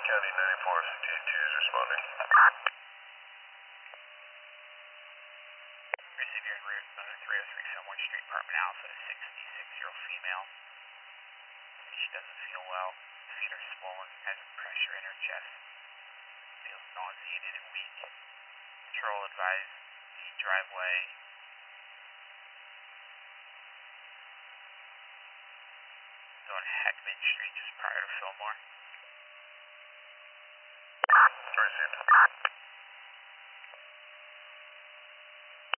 County 94, CT2 is responding. Receiving your route 303 Fillmore Street, Apartment Alpha, 66-year-old female. She doesn't feel well. Feet are swollen, has pressure in her chest. Feels nauseated and weak. Patrol advised the driveway. On Heckman Street, just prior to Fillmore. Received.